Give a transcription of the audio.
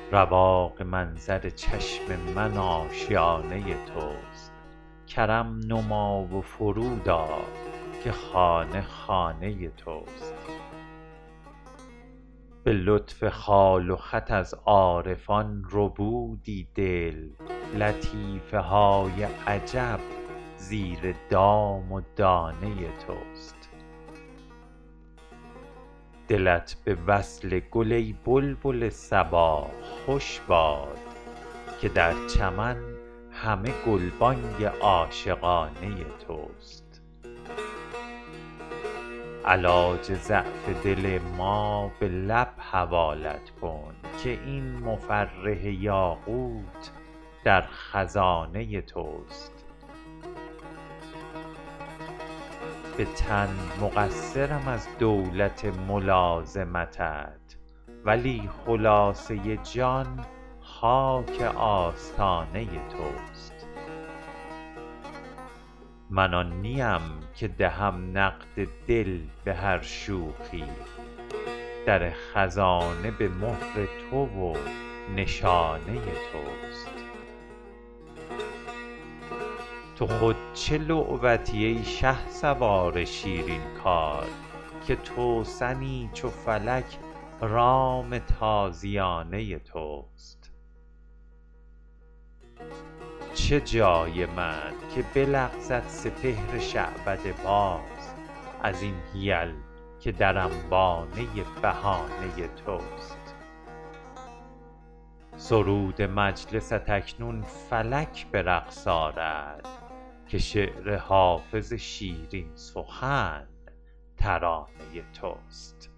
رواق منظر چشم من آشیانه توست. کرم نما و فرود آ که خانه خانه توست. به لطف خال و خط از عارفان ربودی دل، لطیفه های عجب زیر دام و دانه توست. دلت به وصل گل ای بلبل صبا خوش باد، که در چمن همه گلبانگ عاشقانه توست. علاج ضعف دل ما به لب حوالت کن، که این مفرح یاقوت در خزانه توست. به تن مقصرم از دولت ملازمتت، ولی خلاصه جان خاک آستانه توست. من آن نیم که دهم نقد دل به هر شوخی، در خزانه به مهر تو و نشانه توست. تو خود چه لعبتی ای شهسوار شیرین کار، که توسنی چو فلک رام تازیانه توست. چه جای من که بلغزد سپهر شعبده باز، از این حیل که در انبانه بهانه توست. سرود مجلست اکنون فلک به رقص آرد، که شعر حافظ شیرین سخن ترانه توست.